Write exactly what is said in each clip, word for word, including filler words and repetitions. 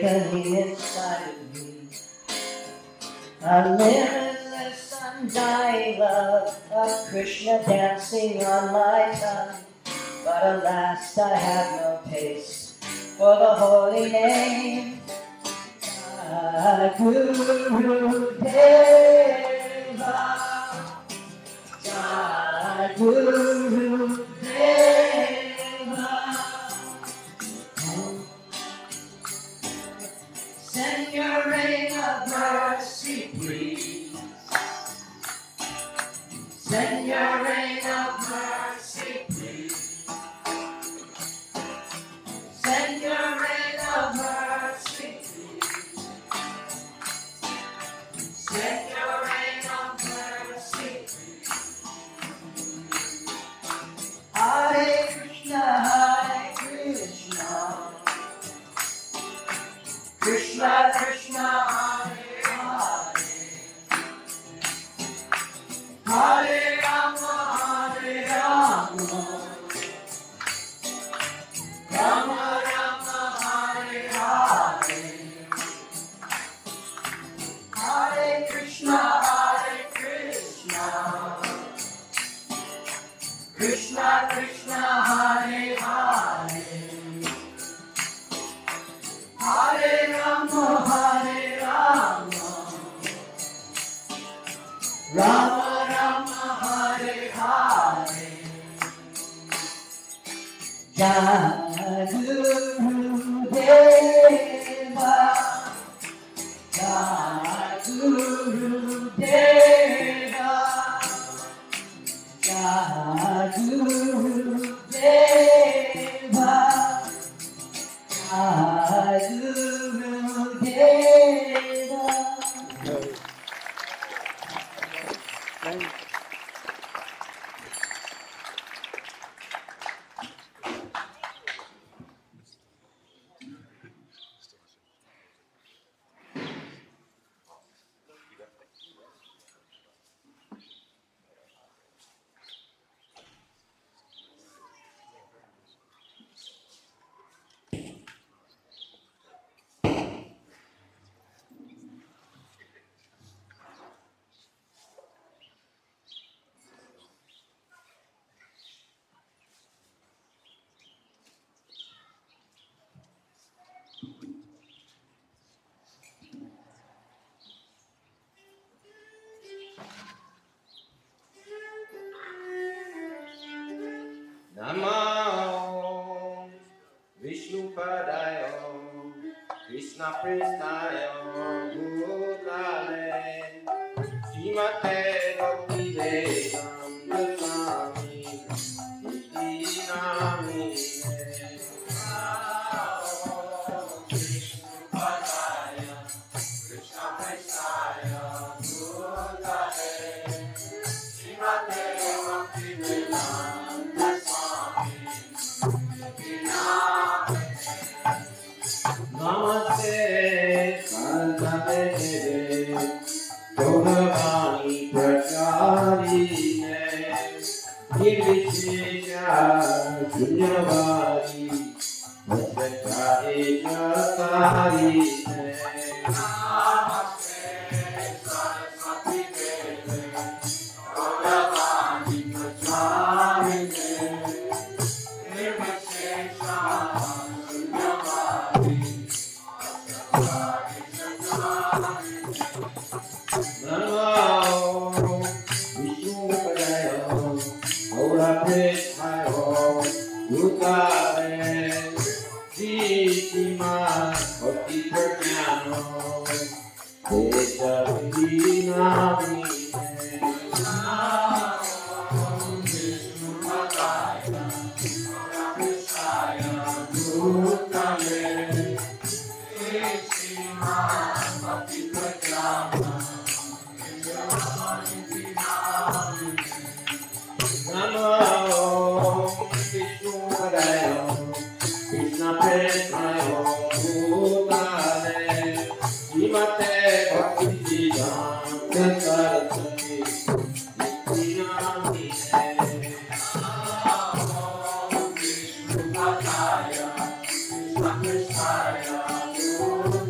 awakening inside of me. A limitless, undying love of Krishna dancing on my tongue. But alas, I have no taste for the holy name. Guru Deva, Guru Deva, send your rain of mercy, please. Send your rain of mercy, please. Send your rain of mercy, please. Send your rain of mercy, please. Hare Krishna, Hare Krishna, Krishna Krishna, Hare Hare, Hare Rama, Hare Rama, Rama Rama, Hare Hare, Hare Krishna, Hare Krishna, Krishna Krishna, Hare Hare, Hare Rama, Hare Rama, Rama Rama, Hare Hare. Jai Guru Deva, Jai Guru Deva, Jai Guru Deva, Jai Guru Deva. Namo Vishnupadaya Krishna Prestaya Bhutale Srimate Bhakti Vedanta Swami Iti Namine Vishnupadaya Krishna Prestaya Bhutale Srimate Bhakti Vedanta Namaste Sarvadeve Gauravani Pracharine Nirvishesha Shunyavadi Vastakare Jatarine Namaste Saraswati Deve Gauravani Pracharine Nirvishesha Shunyavadi Namo Vishnupadaya Gaurapeshaya Bhutale Srimad Bhakti Pratyano Desa Vinamine Namo Vishnupadaya Gaurapeshaya Bhutale Srimad Bhakti Pratyano Namo Vishnupadaya Krishna Prestaya Bhutale Srimate Bhakti Vedanta Saraswati Iti Namine Namo Vishnupadaya Krishna Prestaya Bhutale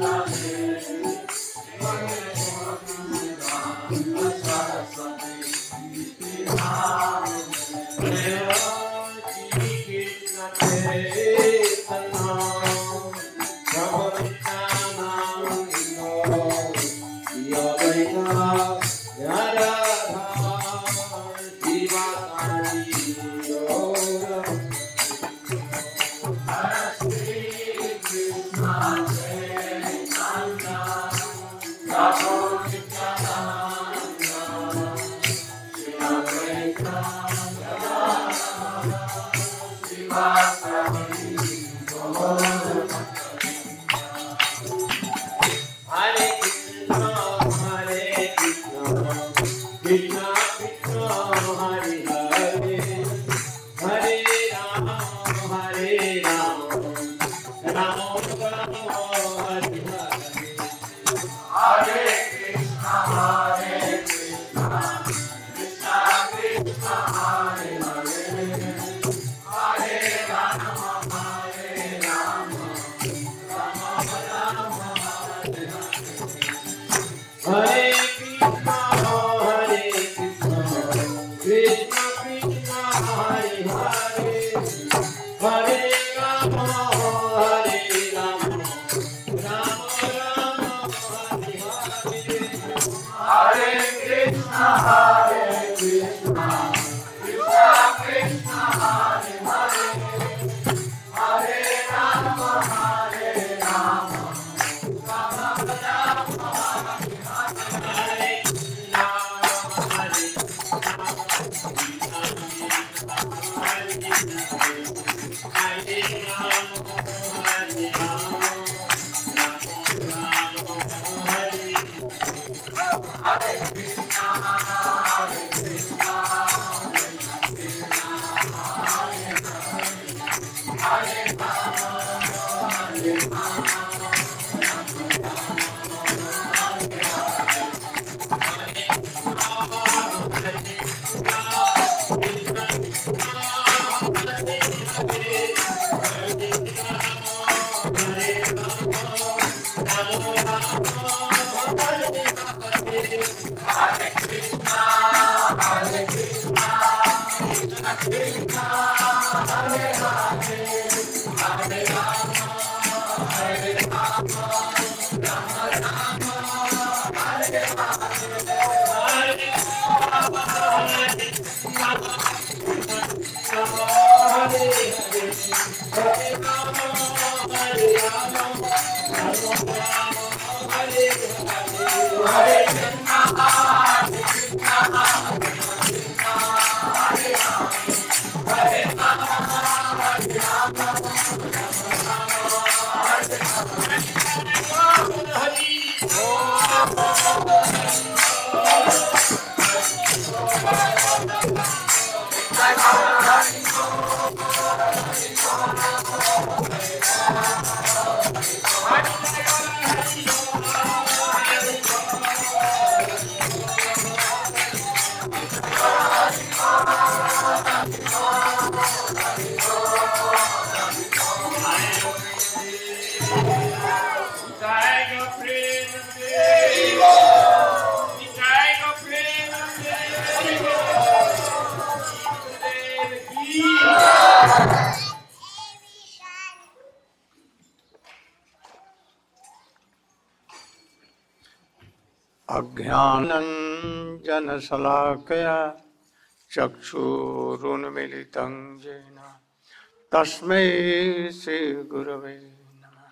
अज्ञानञ्जनशलाकया चक्षुरुन्मीलितं येन तस्मै श्रीगुरवे नमः।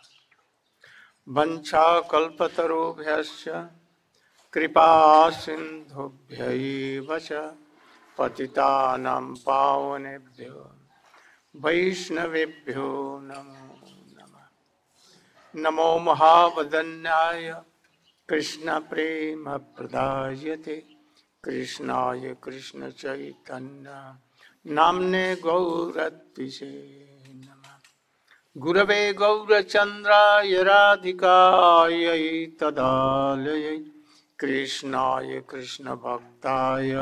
वञ्चाकल्पतरुभ्यश्च कृपासिन्धुभ्यैव च पतितानां पावनेभ्यो वैष्णवेभ्यो नमो नमः। नमो महावदन्याय कृष्ण प्रेम प्रदायते कृष्णाय कृष्ण चैतन्य नाम्ने गौरत्विषे नमः। गुरवे गौरचन्द्राय राधिकायै तदालयै कृष्णाय कृष्ण भक्ताय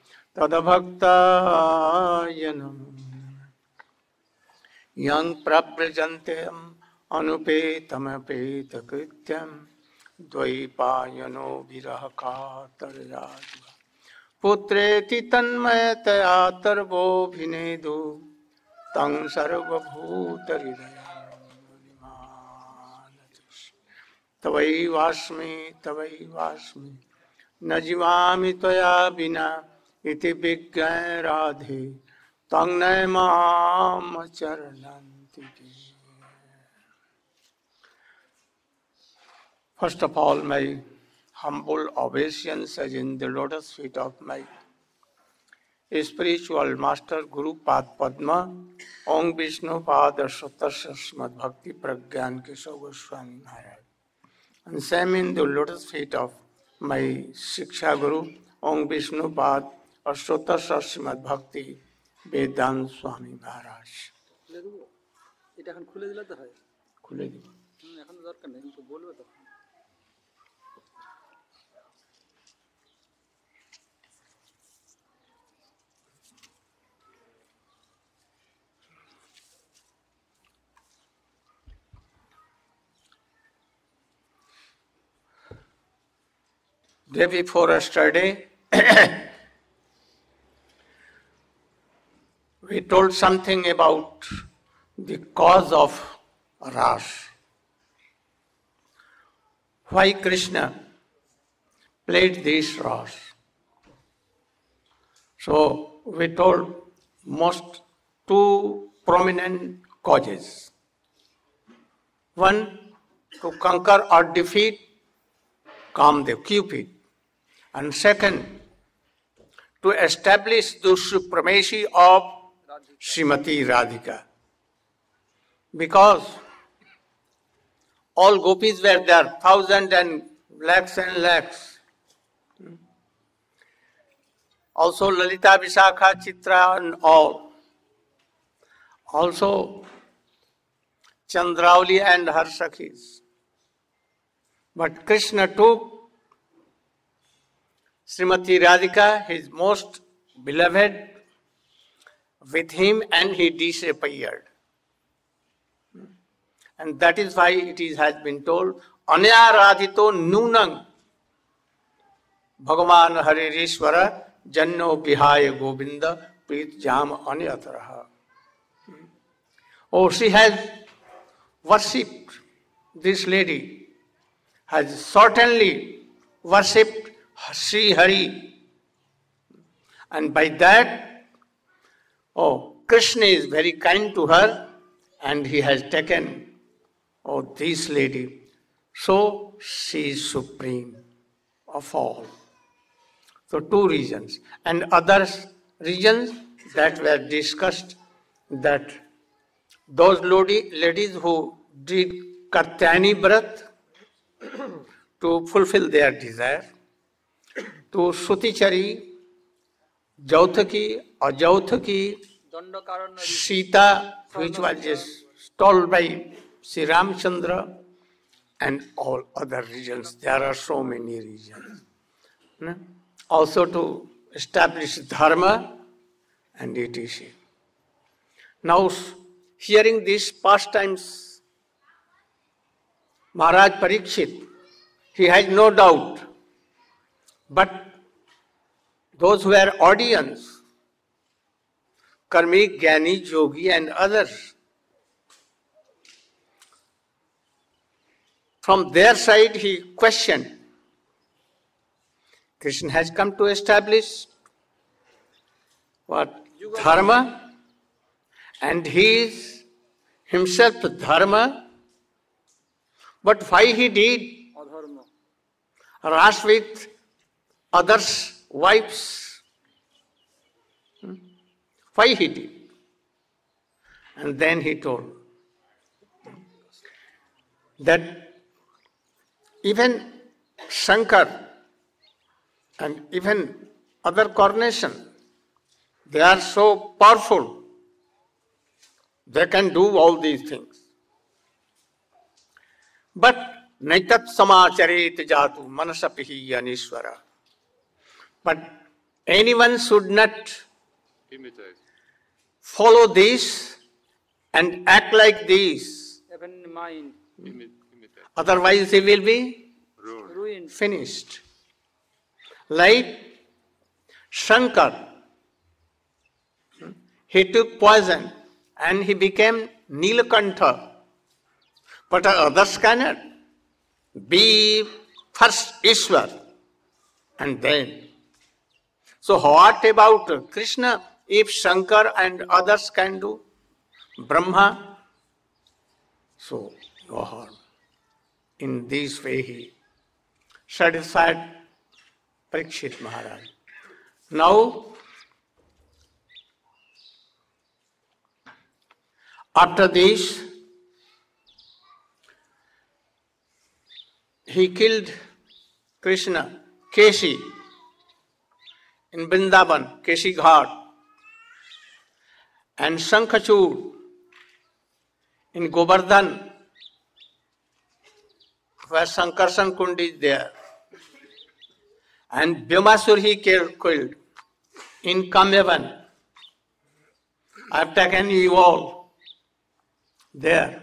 तदभक्ताय नमो नमः। यं प्रव्रजन्त्यम् अनुपेतमपेतकृत्यं द्वैपायनो विरह कातरयात् पुत्रेति तन्मयतया तर्वोऽभिनेदु तं सर्वभूतहृदयं तवैवास्मि तवैवास्मि न जीवामि त्वया विना इति विज्ञाय राधे तं नयमाम चरणन्ति। First of all, my humble obeisance is in the lotus feet of my spiritual master Guru Pad Padma, Om Vishnu Pada Satasya Srimad Bhakti Pragyan Keshav Goswami Maharaj. And same in the lotus feet of my Shiksha Guru, Om Vishnu Pad Satasya Srimad Bhakti Vedant Swami Maharaj. এটা এখন খুলে দিলে তো হয়। খুলে দিব। এখন দরকার নেই, তো বলবো তো। Day before yesterday, we told something about the cause of Ras. Why Krishna played this Ras. So we told most two prominent causes. One, to conquer or defeat Kamdev, Cupid. And second, to establish the supremacy of Srimati Radhika. Because all gopis were there, thousands and lakhs and lakhs. Also Lalita, Vishakha, Chitra and all. Also Chandravali and her Sakhis. But Krishna took Srimati Radhika, his most beloved, with him and he disappeared. And that is why it is, has been told, Anya Radhito Nunang Bhagavan Haririshwara Janno Bihaya Govinda Preet Jam Anyataraha. Oh, she has worshipped, this lady has certainly worshipped Sri Hari. And by that, oh, Krishna is very kind to her and he has taken, oh, this lady. So she is supreme of all. So two reasons. And other reasons that were discussed, that those ladies who did Katyani Vrat to fulfill their desire, to Sutichari, Jauthaki or Jauthaki, Sita, which was just told by Sri Ramchandra, and all other regions. There are so many regions. Also to establish dharma and et cetera. Now, hearing these pastimes, Maharaj Parikshit, he has no doubt, but those who were audience, Karmik, Jnani, Yogi and others, from their side he questioned. Krishna has come to establish what? Dharma, and he is himself dharma, but why he did ras with others' wives? Hmm? Why he did? And then he told that even Shankar and even other coronation, they are so powerful, they can do all these things. But naitat samacharet jatu manasapihi anishwara. But anyone should not imitate, follow this and act like this. Even in mind. Otherwise he will be ruined, finished. Like Shankar, he took poison and he became Nilakantha. But others cannot be first Ishwar and then. So what about Krishna? If Shankar and others can do, Brahma, so no harm. In this way he satisfied Parikshit Maharaj. Now, after this, he killed Krishna, Keshi, in Vrindavan, Keshi Ghat, and Sankhachud in Govardhan, where Sankarshan Kund is there. And Bhyamasur he killed in Kamyavan. I have taken you all there.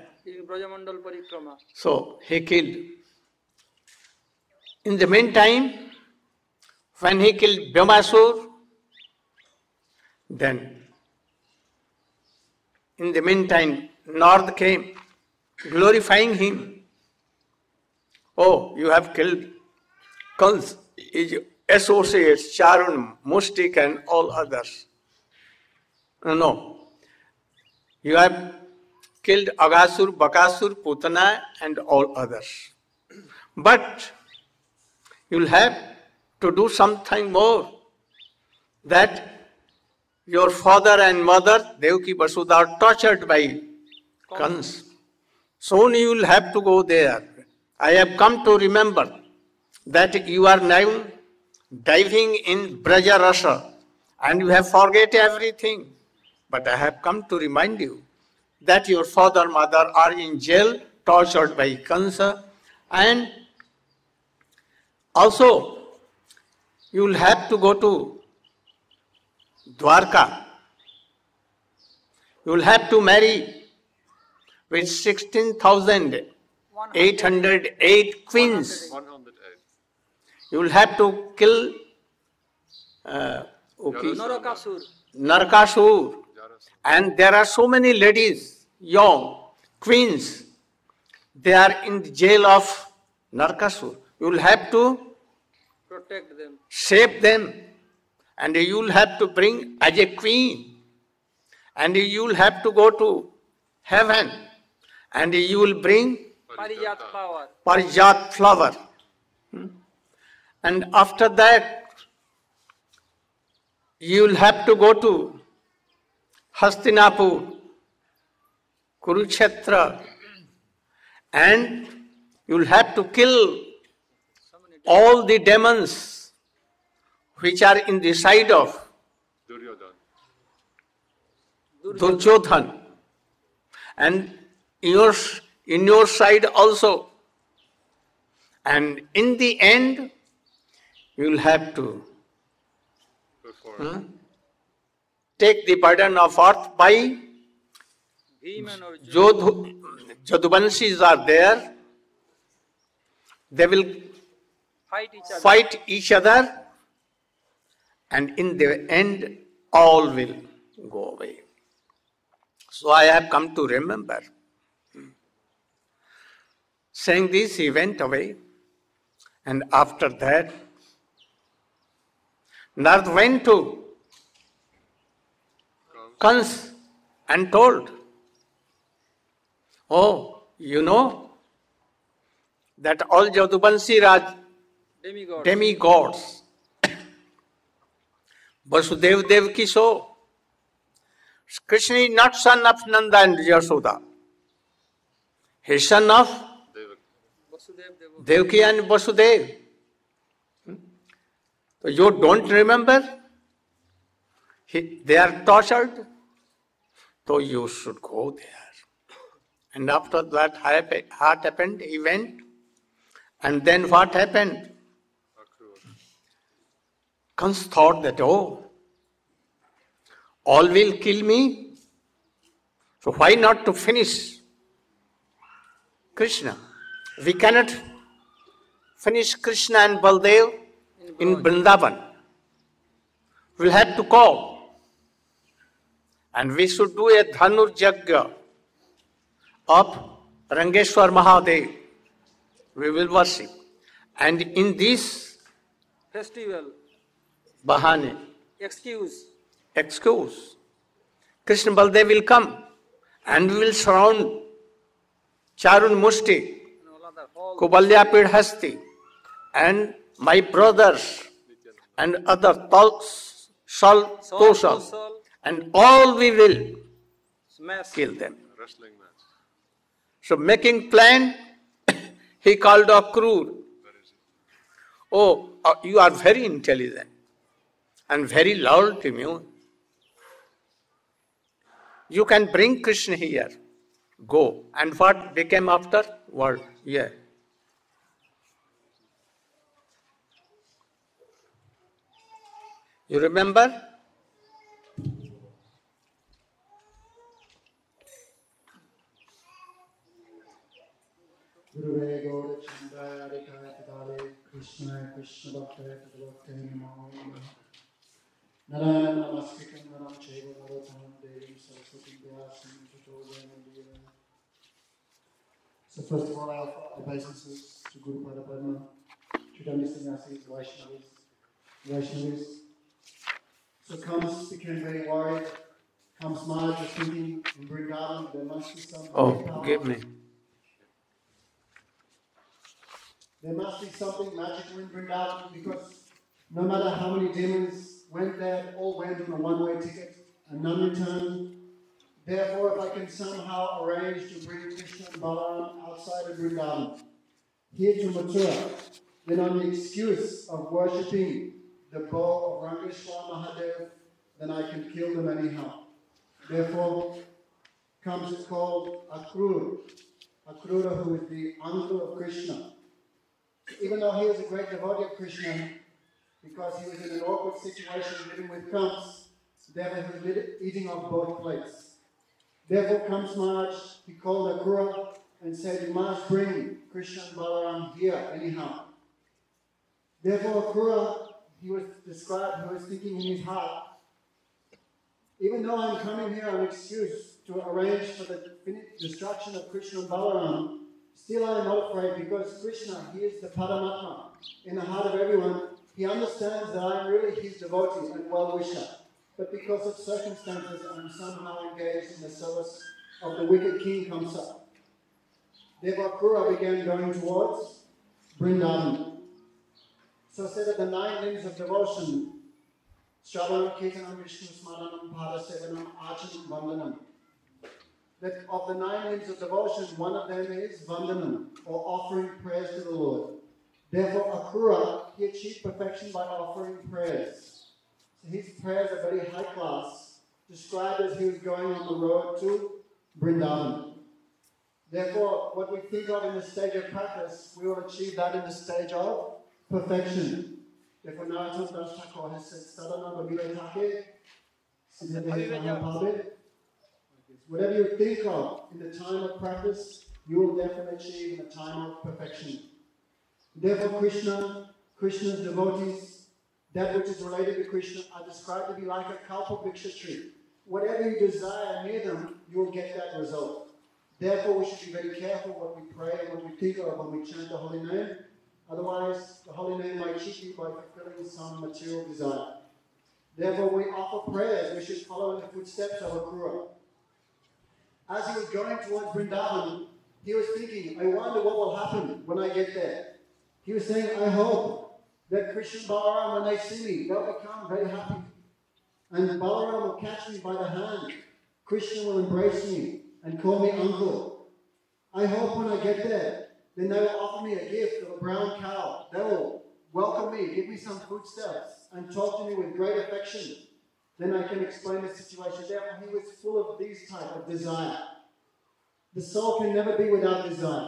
So he killed. In the meantime, when he killed Bhyamasur, then in the meantime, North came, glorifying him. Oh, you have killed Kans, his associates, Charun, Mustik and all others. No, no. You have killed Agasur, Bakasur, Putana and all others. But you will have to do something more, that your father and mother, Devaki Vasudha, are tortured by Kans. Soon you will have to go there. I have come to remember that you are now diving in Braja Rasa and you have forget everything. But I have come to remind you that your father, mother are in jail, tortured by Kansa, and also you will have to go to Dwarka. You will have to marry with sixteen thousand eight hundred eight queens. one hundred eight. You will have to kill uh, okay. Narakasur. Narkasur. And there are so many ladies, young, queens. They are in the jail of Narkasur. You will have to protect them, save them. And you will have to bring as a queen. And you will have to go to heaven. And you will bring Parijat flower. Parijat flower. Hmm? And after that, you will have to go to Hastinapur, Kurukshetra, and you will have to kill all the demons which are in the side of Duryodhan, and in your, in your side also. And in the end, you will have to hmm, take the burden of earth by Jodhu, Jaduvanshis are there. They will Fight each other. fight each other, and in the end, all will go away. So I have come to remember. Saying this, he went away, and after that, Narad went to Kans and told, oh, you know that all Jaduvanshi Raj Demigods. demigods, Vasudev Devaki so, Krishna is not son of Nanda and Yashoda. He is son of Vasudev Devo. Devaki and Vasudev. Hmm? So you don't remember? He, they are tortured. So you should go there. And after that, what happened? He went. And then what happened? Kans thought that, oh, all will kill me. So why not to finish Krishna? We cannot finish Krishna and Baldev in Vrindavan. We'll have to call. And we should do a Dhanur Jagya of Rangeshwar Mahadev. We will worship. And in this Festival. Bahane, Excuse. excuse, Krishna Baldev will come and we will surround Charun Mushti, And all other whole Kubalya Pidhasti, and my brothers and other Tals, Sal, soul, Tosal, soul, and all we will smash. kill them. So making plan, he called Akrur. Oh, uh, you are very intelligent and very loyal to me. You can bring Krishna here. Go. And what became after? What? Yeah. You remember? Guruvaya Gaura Chandaya Adhikaya Tadale Krishna Krishna Bhaktaya Tadavakta Namo Narayana Namaskritam Naram Chaiva Navatanam Devi Saraswati Vyasam Tato Jayamandira. So first of all, I offer obeisances to Guru Pada Padma, Chaitanya Sannyasis, Vaishnavis, Vaishnavis. So Kams became very worried. Kams Maharaj was thinking in Vrindavan there must be some Oh, power. give me. There must be something magical in Vrindavan because no matter how many demons went there, all went on a one-way ticket and none returned. Therefore, if I can somehow arrange to bring Krishna and Balaram outside of Vrindavan, here to Mathura, then on the excuse of worshipping the bow of Rangeshwar Mahadev, then I can kill them anyhow. Therefore, comes it's called Akrura, Akrura, who is the uncle of Krishna. Even though he was a great devotee of Krishna, because he was in an awkward situation living with Kams, therefore he was eating off both plates. Therefore Kams Maharaj, he called Akrura and said, you must bring Krishna and Balaram here anyhow. Therefore Akrura, he was described, he was thinking in his heart, even though I'm coming here on an excuse to arrange for the destruction of Krishna and Balaram, still I am not afraid, because Krishna, he is the Paramatma in the heart of everyone. He understands that I am really his devotee and well-wisher. But because of circumstances, I'm somehow engaged in the service of the wicked king Kamsa. Therefore, Akrura began going towards Vrindavan. So said that the nine limbs of devotion, Shravanam, Kirtanam, Vishnu, Smaranam, Padasevanam, Archanam, Vandanam. That of the nine limbs of devotion, one of them is Vandanam, or offering prayers to the Lord. Therefore, Akrura, he achieved perfection by offering prayers. So his prayers are very high class, described as he was going on the road to Vrindavan. Therefore, what we think of in the stage of practice, we will achieve that in the stage of perfection. Therefore, Narottam Das Thakur has said, Sadhana Babila Take, Siddhadehi Mahapabe. Whatever you think of in the time of practice, you will definitely achieve in the time of perfection. Therefore, Krishna, Krishna's devotees, that which is related to Krishna, are described to be like a kalpavriksha tree. Whatever you desire near them, you will get that result. Therefore, we should be very careful what we pray and what we think of when we chant the holy name. Otherwise, the holy name might cheat you by fulfilling some material desire. Therefore, when we offer prayers, we should follow in the footsteps of Akrura. As he was going towards Vrindavan, he was thinking, I wonder what will happen when I get there. He was saying, I hope that Krishna and Balaram, when they see me, they'll become very happy. And Balaram will catch me by the hand. Krishna will embrace me and call me uncle. I hope when I get there, then they will offer me a gift of a brown cow. They will welcome me, give me some foodstuffs, and talk to me with great affection. Then I can explain the situation. Therefore, he was full of these type of desire. The soul can never be without desire.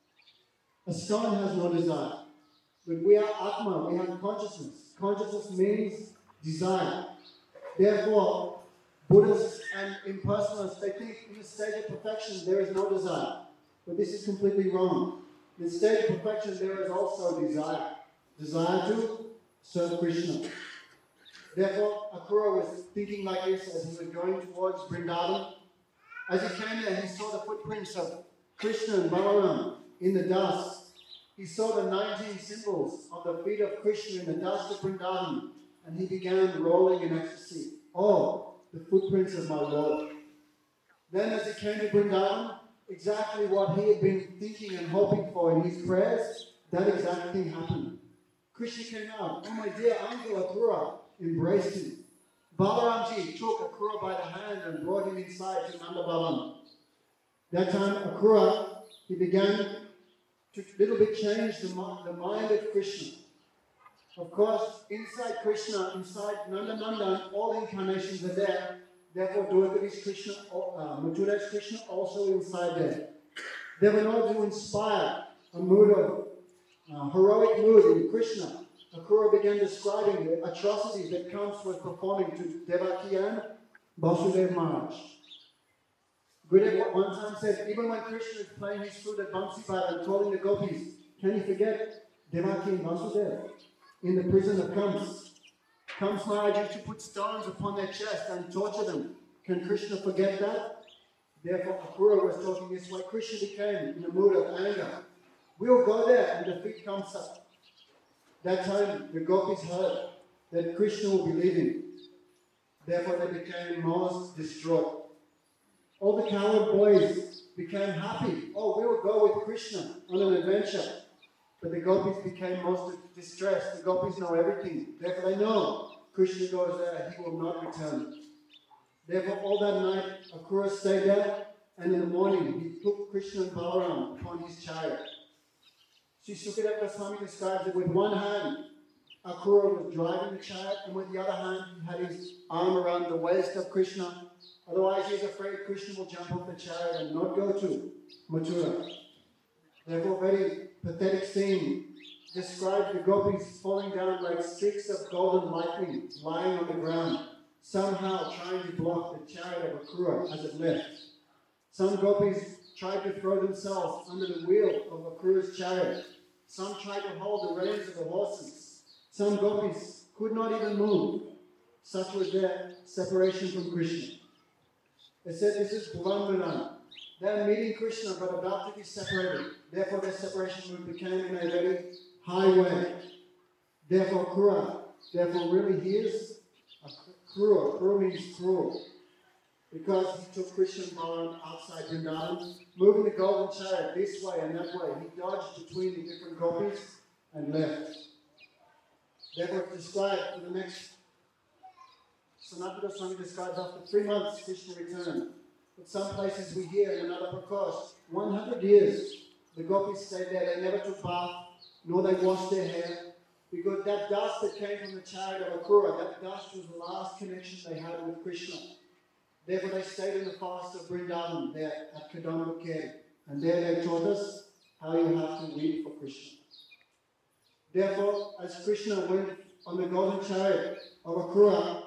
A stone has no desire. But we are Atma, we have consciousness. Consciousness means desire. Therefore, Buddhists and impersonalists, they think in the stage of perfection there is no desire. But this is completely wrong. In the stage of perfection there is also desire. Desire to serve Krishna. Therefore, Akrura was thinking like this as he was going towards Vrindavan. As he came there, he saw the footprints of Krishna and Balaram in the dust. He saw the nineteen symbols of the feet of Krishna in the dust of Vrindavan, and he began rolling in ecstasy. Oh, the footprints of my Lord. Then as he came to Vrindavan, exactly what he had been thinking and hoping for in his prayers, that exact thing happened. Krishna came out. Oh, my dear uncle Akrura, embraced him. Balaramji took Akrura by the hand and brought him inside to Nanda Bhavan. That time Akrura, he began to little bit change the, the mind of Krishna. Of course, inside Krishna, inside Nanda Nanda, all incarnations are there. Therefore, Dwarka is Krishna, uh, Mathura is Krishna, also inside there. They were not to inspire a mood of uh, heroic mood in Krishna. Akrura began describing the atrocities that comes with performing to Devaki and Vasudeva Maharaj. Gurudev one time said, even when Krishna is playing his flute at Bansi Bhatt and calling the gopis, can he forget Devaki and Vasudeva in the prison of Kams? Kams Maharaj used to put stones upon their chest and torture them. Can Krishna forget that? Therefore, Akrura was talking this way. Krishna became in a mood of anger. We will go there and defeat Kamsa. That time, the gopis heard that Krishna will be leaving. Therefore, they became most distraught. All the coward boys became happy. Oh, we will go with Krishna on an adventure. But the gopis became most distressed. The gopis know everything. Therefore, they know Krishna goes there, he will not return. Therefore, all that night, Akrura stayed there, and in the morning, he took Krishna and Balaram upon his chariot. Sri Sukadeva Goswami describes it with one hand. Akrura was driving the chariot, and with the other hand, he had his arm around the waist of Krishna. Otherwise, he is afraid Krishna will jump off the chariot and not go to Mathura. Therefore, very pathetic scene describes the gopis falling down like streaks of golden lightning lying on the ground, somehow trying to block the chariot of Akrura as it left. Some gopis tried to throw themselves under the wheel of Akrura's chariot. Some tried to hold the reins of the horses. Some gopis could not even move. Such was their separation from Krishna. They said this is Bhuvan. They are meeting Krishna but about to be separated. Therefore their separation became in a very high way. Therefore Krura, therefore really he is a Krura. Krura means cruel. Because he took Krishna and Balaram outside Vrindavan, moving the golden chariot this way and that way. He dodged between the different gopis and left. Therefore it's described for the next, Sanatana Goswami describes after three months Krishna returned. But some places we hear in another Prakash, one hundred years the gopis stayed there. They never took bath, nor they washed their hair. Because that dust that came from the chariot of Akrura, that dust was the last connection they had with Krishna. Therefore they stayed in the forest of Vrindavan there at Kadamba Cave. And there they taught us how you have to weep for Krishna. Therefore, as Krishna went on the golden chariot of Akrura,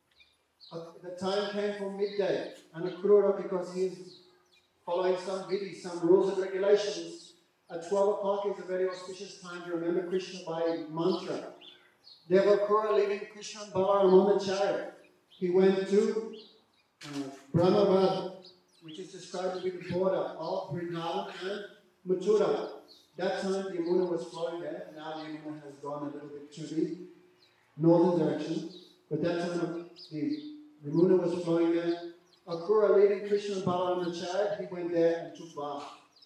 the time came for midday. And Akrura, because he is following some vidhi, some rules and regulations, at twelve o'clock is a very auspicious time to remember Krishna by mantra. Therefore, Akrura, leaving Krishna and Balaram on the chariot, he went to uh, Brahmarad, which is described to be the border of Vrindavan and Mathura. That time the Yamuna was flowing there. Now the Yamuna has gone a little bit to the northern direction. But that time the Yamuna was flowing there. Akrura, leading Krishna and Balaram on the chariot, he went there and took bath.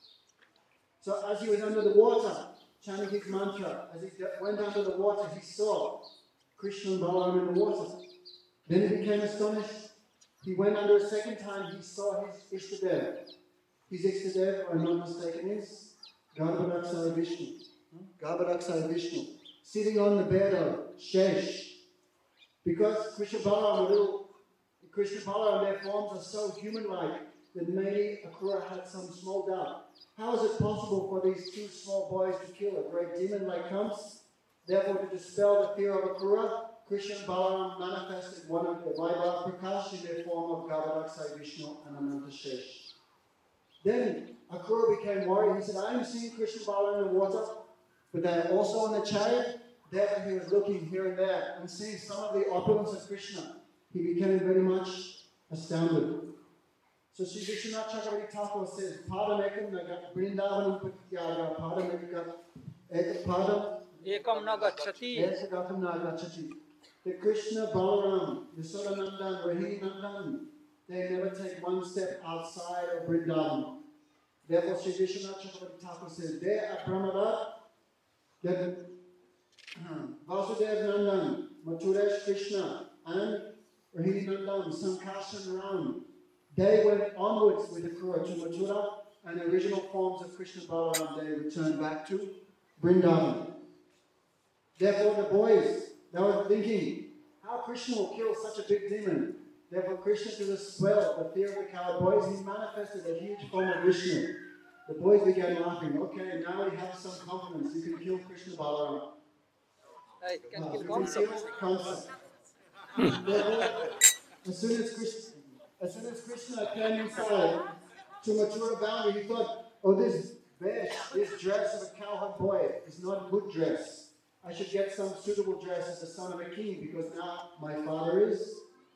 So as he was under the water, chanting his mantra, as he went under the water, he saw Krishna and Balaram in the water. Then he became astonished. He went under a second time, he saw his Ishtadev. His Ishtadev, if I'm not mistaken, is Garbhadaksaya Vishnu. Garbhadaksaya Vishnu. Sitting on the bed of Shesh. Because Krishna Balaram, little Krishna Balaram, their forms are so human-like that maybe Akrura had some small doubt. How is it possible for these two small boys to kill a great demon like Kamsa? Therefore, to dispel the fear of Akrura, Krishna and Balaram manifested one of the Vaibhav Prakash in their form of Garbhadaksaya Vishnu and Ananta Shesh. Then Akrura became worried. He said, I am seeing Krishna and Balaram in the water, but they are also on the chariot. Therefore, he was looking here and there and seeing some of the opulence of Krishna. He became very much astounded. So Sri Vishwanath Chakravarti Thakur says, Padam ekam nagat Vrindavanam Pratyaga, Padam ekam Padam Ekam nagachati. Ekam nagachati. The Krishna, Balaram, Yasodanandan, Rahini-nandan, they never take one step outside of Vrindavan. Therefore, Sri Vishwanath Chakravarti Thakur says, there at Brahmada, that Vasudev Nandan, Mathuresh Krishna, and Rahini-nandan, Sankarshan Ram, they went onwards with the Akrura to Mathura, and the original forms of Krishna Balaram, they returned back to Vrindavan. Therefore, the boys, they were thinking, how Krishna will kill such a big demon? Therefore, Krishna, to dispel the fear of the coward boys, he manifested a huge form of Vishnu. The boys began laughing. Okay, now we have some confidence. You can kill Krishna Balaram. Hey, can Uh, kill you Kamsa. kill Kamsa. Therefore, as soon as Krishna, as soon as Krishna came inside to Mathura boundary, he thought, oh, this vesh, this dress of a cowherd boy is not a good dress. I should get some suitable dress as the son of a king, because now my father is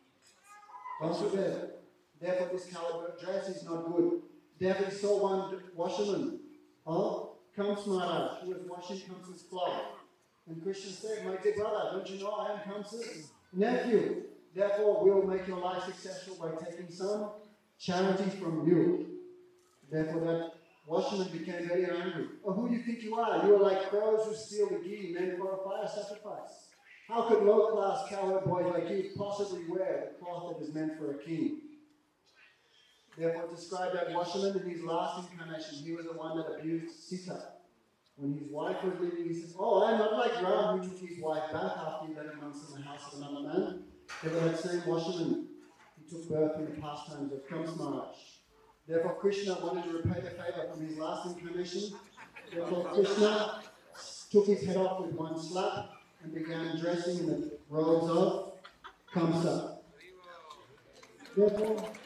Vasudeva. Therefore, this cowherd dress is not good. Therefore, he saw one washerman of Kamsa Maharaj, who was washing Kamsa's cloth. And Krishna said, my dear brother, don't you know I am Kamsa's nephew? Therefore, we will make your life successful by taking some charity from you. Therefore, that washerman became very angry. Oh, who do you think you are? You are like crows who steal the ghee meant for a fire sacrifice. How could low-class cowherd boys like you possibly wear the cloth that is meant for a king? Therefore, describe that washerman in his last incarnation. He was the one that abused Sita. When his wife was leaving, he said, oh, I'm not like Ram, who took his wife back after he led him once in the house of another man. Therefore, that same washerman, he took birth in the pastimes of Kamsa Maharaj. Therefore, Krishna wanted to repay the favor from his last incarnation. Therefore, Krishna took his head off with one slap and began dressing in the robes of Kamsa. Therefore,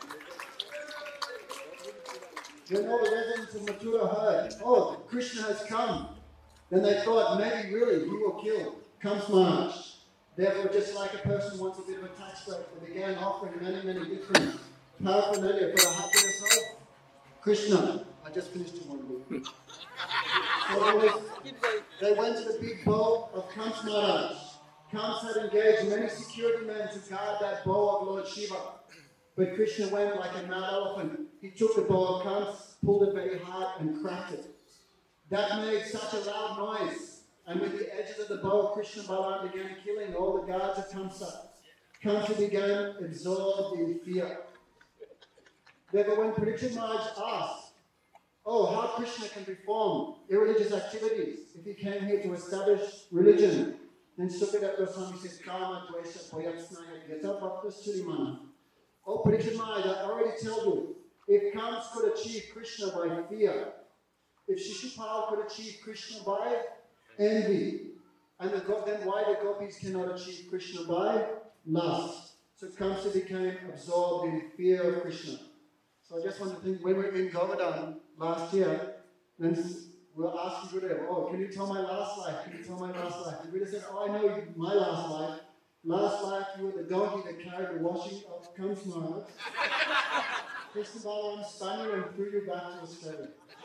when all the residents of Mathura heard, oh, Krishna has come, then they thought maybe really he will kill Kamsa Maharaj. Therefore, just like a person wants a bit of a tax break, they began offering many, many different paraphernalia for the happiness of Krishna. I just finished in one book. So they, was, they went to the big bow of Kams Maharaj. Kams had engaged many security men to guard that bow of Lord Shiva. But Krishna went like a mad elephant. He took the bow of Kams, pulled it very hard and cracked it. That made such a loud noise. And with the edges of the bow, Krishna Balaram began killing all the guards of Kamsa. Kamsa began absorbed in fear. Therefore, when Parikshit Maharaj asked, oh, how Krishna can perform irreligious activities if he came here to establish religion, then Sukadeva Goswami says, Kama Dvesha Payatsnaya Yata Bhakta Surimana. Oh, Parikshit Maharaj, I already told you, if Kams could achieve Krishna by fear, if Shishupal could achieve Krishna by envy, and the, then why the gopis cannot achieve Krishna by lust? So Kamsa became absorbed in fear of Krishna. So I just want to think, when we were in Govardhan last year, then we were asking Gurudev, oh, can you tell my last life? Can you tell my last life? And Gurudev said, oh, I know my last life. Last life, you were the donkey that carried the washing of Kams Maharaj. Krishna Balaram spun you and threw you back to Australia.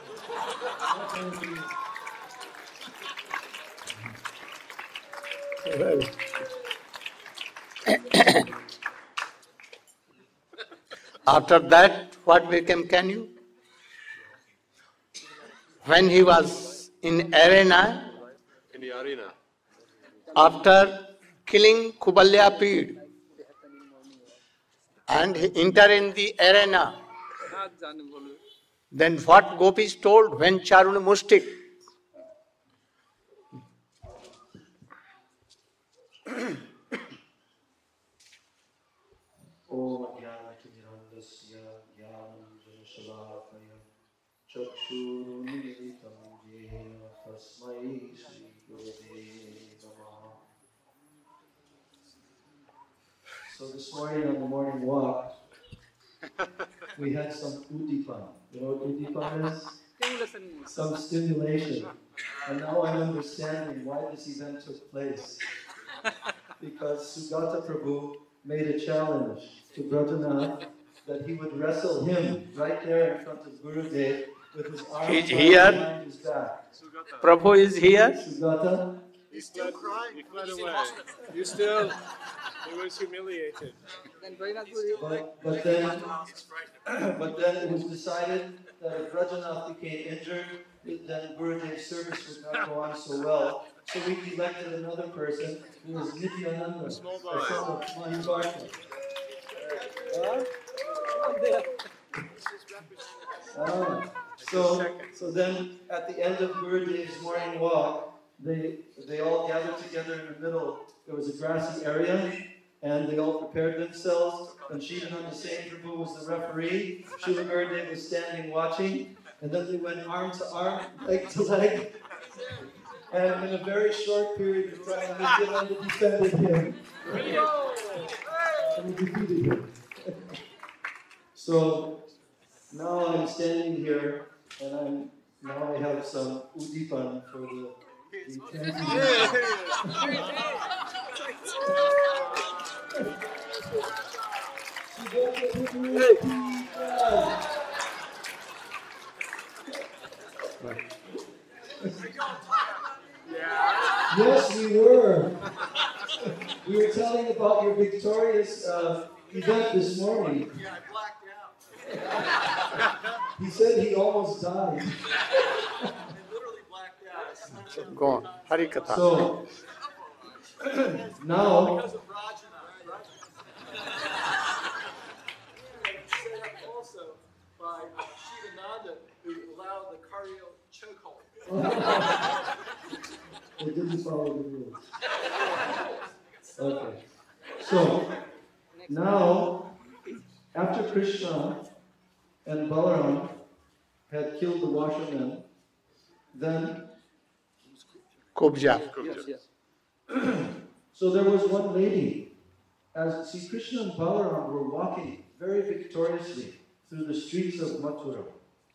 Well, after that, what became Kanu? When he was in arena, In the arena. after killing Kubalya Pid, and he entered in the arena, then what gopis told when Charuna Mustik? Om Jnanatirandasya Jnananjanashalakaya Chakshurumilitam Jena Tasmai Shri Gurave Namaha. So this morning on the morning walk, we had some udipan. You know what udipan is? Some stimulation. And now I'm understanding why this event took place. Because Sugata Prabhu made a challenge to Brajanath that he would wrestle him right there in front of Gurudev with his arms He's here. behind his back. Prabhu is here. Sugata, He's still crying. He fled away. You still, he was humiliated. but, but then but then it was decided that if Brajanath became injured, then Gurudev's service would not go on so well. So we elected another person who was Nityananda, the son of Mahibarta. Ah, so, so then at the end of Gurudev's morning walk, they they all gathered together in the middle. There was a grassy area, and they all prepared themselves. And Shivananda Sain Prabhu was the referee. Srila Gurudev was standing watching, and then they went arm to arm, leg to leg. And in a very short period of time, Nityananda defended him. And he defeated him. So now I'm standing here, and I'm now I have some udipan for the, the chanting. Yes, we were. We were telling about your victorious uh, event this morning. Yeah, I blacked out. He said he almost died. I literally blacked out. Go on. Harikatha. So now, Because of Rajana, right? Set up also by uh, Shivananda, who allowed the cardio chokehold. they didn't follow the rules. Okay. So now, after Krishna and Balaram had killed the washermen, then Kubja. so there was one lady, as see Krishna and Balaram were walking very victoriously through the streets of Mathura.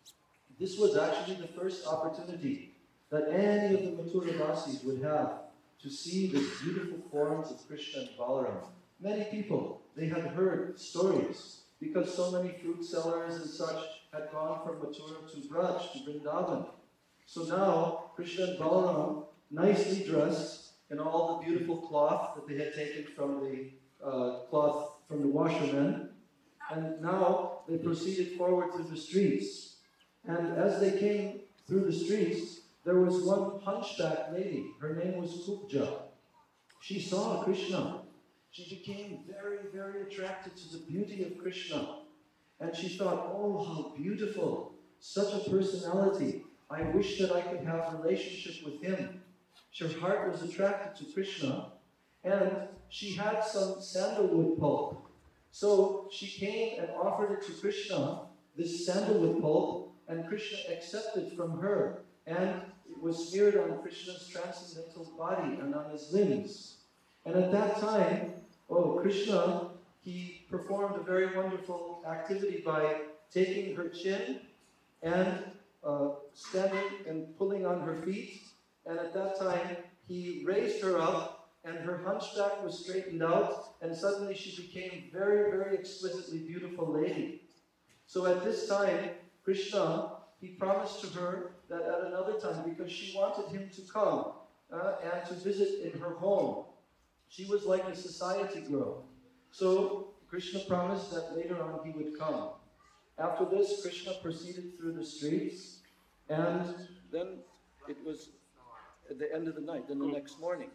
This was actually the first opportunity that any of the Mathura Vasis would have to see the beautiful forms of Krishna and Balaram. Many people, they had heard stories because so many fruit sellers and such had gone from Mathura to Braj, to Vrindavan. So now, Krishna and Balaram, nicely dressed in all the beautiful cloth that they had taken from the uh, cloth from the washermen, and now they proceeded forward through the streets. And as they came through the streets, there was one hunchback lady. Her name was Kubja. She saw Krishna. She became very, very attracted to the beauty of Krishna. And she thought, oh, how beautiful. Such a personality. I wish that I could have a relationship with him. Her heart was attracted to Krishna. And she had some sandalwood pulp. So she came and offered it to Krishna, this sandalwood pulp, and Krishna accepted from her. And it was smeared on Krishna's transcendental body and on his limbs. And at that time, oh, Krishna, he performed a very wonderful activity by taking her chin and uh, standing and pulling on her feet. And at that time, he raised her up, and her hunchback was straightened out, and suddenly she became a very, very exquisitely beautiful lady. So at this time, Krishna, he promised to her that at another time, because she wanted him to come uh, and to visit in her home. She was like a society girl. So Krishna promised that later on he would come. After this, Krishna proceeded through the streets, and then it was at the end of the night, then the next morning.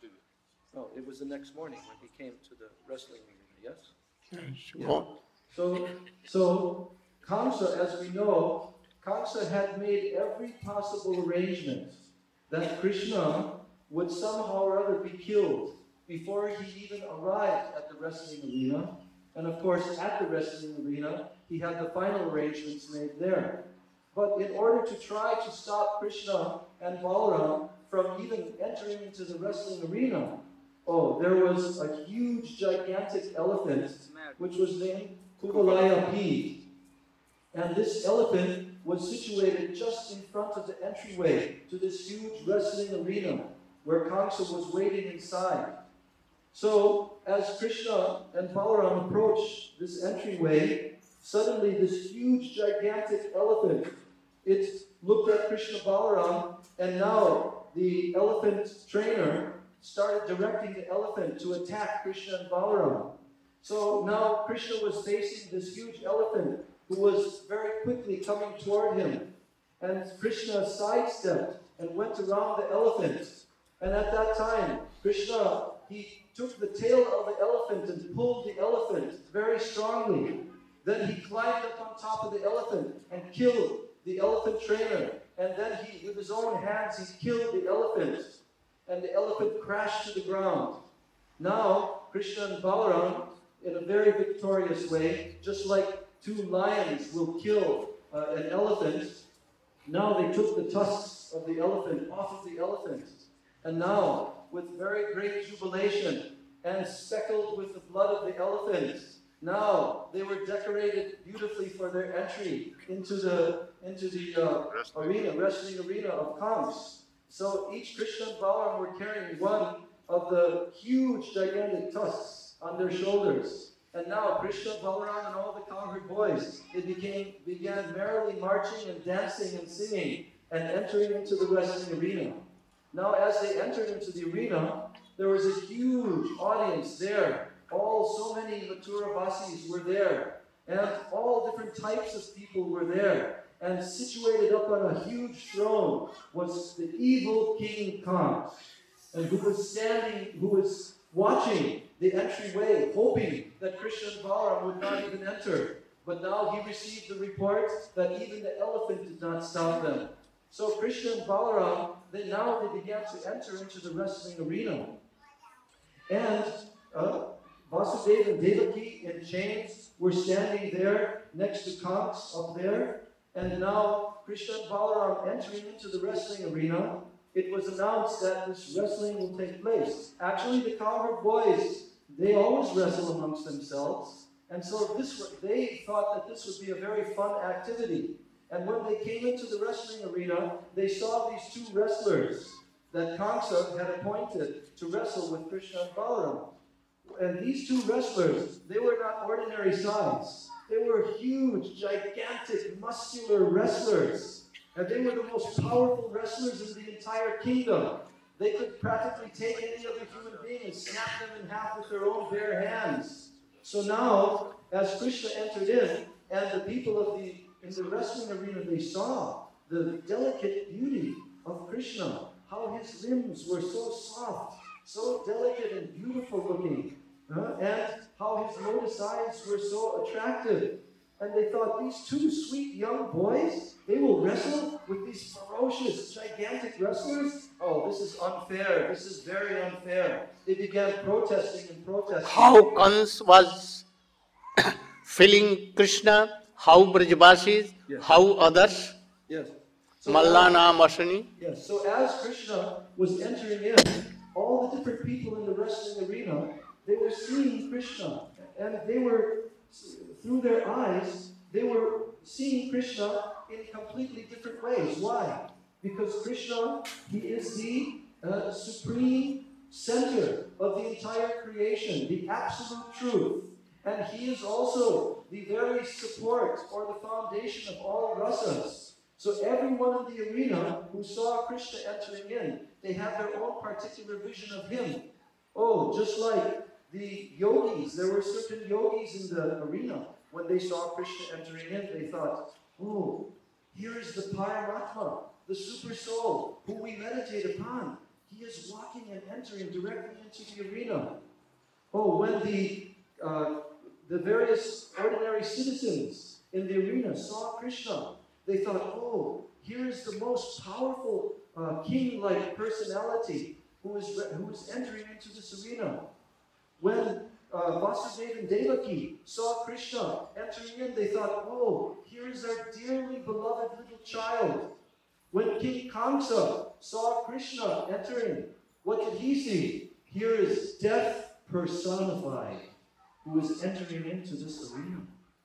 No, it was the next morning when he came to the wrestling arena, yes? Yeah. So, so Kamsa, as we know, Kamsa had made every possible arrangement that Krishna would somehow or other be killed before he even arrived at the wrestling arena. And of course, at the wrestling arena, he had the final arrangements made there. But in order to try to stop Krishna and Balaram from even entering into the wrestling arena, oh, there was a huge, gigantic elephant, which was named Kubalaya P. And this elephant was situated just in front of the entryway to this huge wrestling arena where Kamsa was waiting inside. So, as Krishna and Balaram approached this entryway, suddenly this huge, gigantic elephant, it looked at Krishna Balaram, and now the elephant trainer started directing the elephant to attack Krishna and Balaram. So now Krishna was facing this huge elephant who was very quickly coming toward him. And Krishna sidestepped and went around the elephant. And at that time, Krishna, he took the tail of the elephant and pulled the elephant very strongly. Then he climbed up on top of the elephant and killed the elephant trainer. And then he, with his own hands, he killed the elephant. And the elephant crashed to the ground. Now, Krishna and Balaram, in a very victorious way, just like two lions will kill uh, an elephant, now they took the tusks of the elephant off of the elephant. And now, with very great jubilation and speckled with the blood of the elephant, now they were decorated beautifully for their entry into the into the uh, arena, wrestling arena of Kams. So each Krishna and Balaram were carrying one of the huge, gigantic tusks on their shoulders. And now Krishna, Balaram, and all the cowherd boys, they became, began merrily marching and dancing and singing and entering into the wrestling arena. Now as they entered into the arena, there was a huge audience there. All, so many Mathuravasis were there. And all different types of people were there. And situated up on a huge throne was the evil King Kams, and who was standing, who was watching the entryway, hoping that Krishna and Balaram would not even enter. But now he received the report that even the elephant did not stop them. So Krishna and Balaram, they now they began to enter into the wrestling arena. And uh, Vasudeva and Devaki in chains were standing there next to Kams up there. And now Krishna and Balaram entering into the wrestling arena, it was announced that this wrestling will take place. Actually, the cowherd boys, they always wrestle amongst themselves. And so this, they thought that this would be a very fun activity. And when they came into the wrestling arena, they saw these two wrestlers that Kamsa had appointed to wrestle with Krishna and Balaram. And these two wrestlers, they were not ordinary size. They were huge, gigantic, muscular wrestlers. And they were the most powerful wrestlers in the entire kingdom. They could practically take any other human being and snap them in half with their own bare hands. So now, as Krishna entered in, and the people of the in the wrestling arena, they saw the delicate beauty of Krishna, how his limbs were so soft, so delicate and beautiful looking, uh, and how his lotus eyes were so attractive. And they thought, these two sweet young boys, they will wrestle with these ferocious, gigantic wrestlers? Oh, this is unfair. This is very unfair. They began protesting and protesting. How Kans was feeling Krishna, how Brajvasis, Yes. how others, Yes. So Mallana, Masani. Yes, so as Krishna was entering in, all the different people in the wrestling arena, they were seeing Krishna, and they were, through their eyes, they were seeing Krishna in completely different ways. Why? Because Krishna, he is the uh, supreme center of the entire creation, the absolute truth. And he is also the very support or the foundation of all rasas. So everyone in the arena who saw Krishna entering in, they had their own particular vision of him. Oh, just like the yogis, there were certain yogis in the arena. When they saw Krishna entering in, they thought, oh, here is the Paramatma, the super soul, who we meditate upon. He is walking and entering directly into the arena. Oh, when the uh, the various ordinary citizens in the arena saw Krishna, they thought, oh, here is the most powerful uh, king-like personality who is, who is entering into this arena. When uh, Vasudeva and Devaki saw Krishna entering in, they thought, oh, here is our dearly beloved little child. When King Kamsa saw Krishna entering, what did he see? Here is death personified, who is entering into this arena.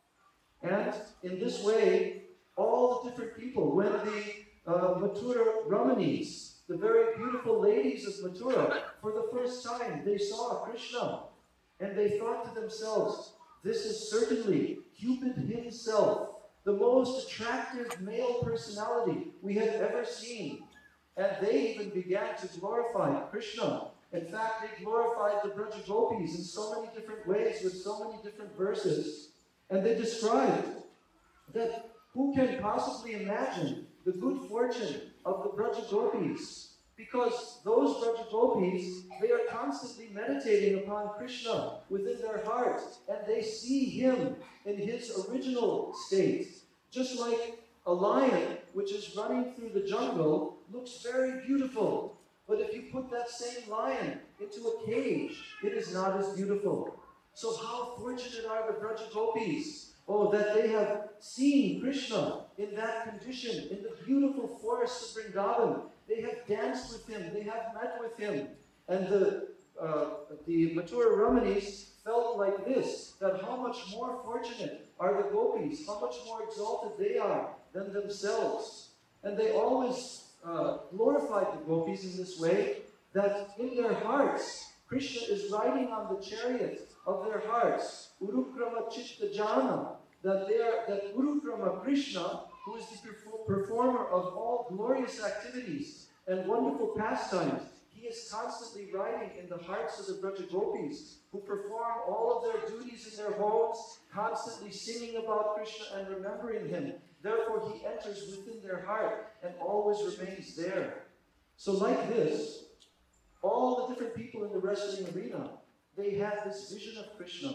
And in this way, all the different people, when the uh, Mathura Ramanis, the very beautiful ladies of Mathura, for the first time, they saw Krishna. And they thought to themselves, this is certainly Cupid himself, the most attractive male personality we have ever seen. And they even began to glorify Krishna. In fact, they glorified the Braja Gopis in so many different ways with so many different verses. And they described that who can possibly imagine the good fortune of the Braja Gopis? Because those Braja Gopis, they are constantly meditating upon Krishna within their heart, and they see him in his original state. Just like a lion which is running through the jungle looks very beautiful. But if you put that same lion into a cage, it is not as beautiful. So how fortunate are the Braja Gopis? Oh, that they have seen Krishna in that condition, in the beautiful forests of Vrindavan. They have danced with him, they have met with him. And the, uh, the Mathura Ramanis felt like this, that how much more fortunate are the Gopis, how much more exalted they are than themselves. And they always uh, glorified the Gopis in this way, that in their hearts, Krishna is riding on the chariot of their hearts, Urukrama Chitta Jana, that they are, that Urukrama Krishna, who is the performer of all glorious activities and wonderful pastimes, he is constantly riding in the hearts of the Braja Gopis, who perform all of their duties in their homes, constantly singing about Krishna and remembering him. Therefore, he enters within their heart and always remains there. So like this, all the different people in the wrestling arena, they had this vision of Krishna.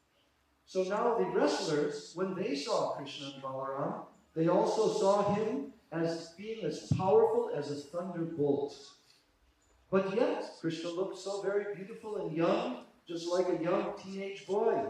So now the wrestlers, when they saw Krishna and Balaram, they also saw him as being as powerful as a thunderbolt. But yet, Krishna looked so very beautiful and young, just like a young teenage boy.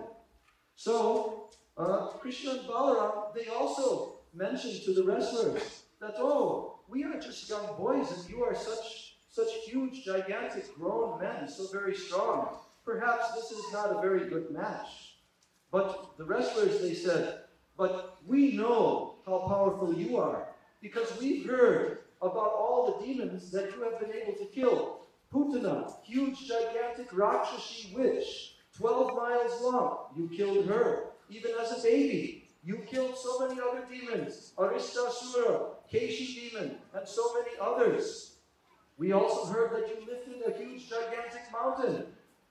So, uh, Krishna and Balaram, they also mentioned to the wrestlers that, oh, we are just young boys and you are such, such huge, gigantic, grown men, so very strong. Perhaps this is not a very good match. But the wrestlers, they said, but we know how powerful you are, because we've heard about all the demons that you have been able to kill. Putana, huge, gigantic Rakshasi witch, twelve miles long. You killed her, even as a baby. You killed so many other demons, Aristasura, Keshi demon, and so many others. We also heard that you lifted a huge, gigantic mountain.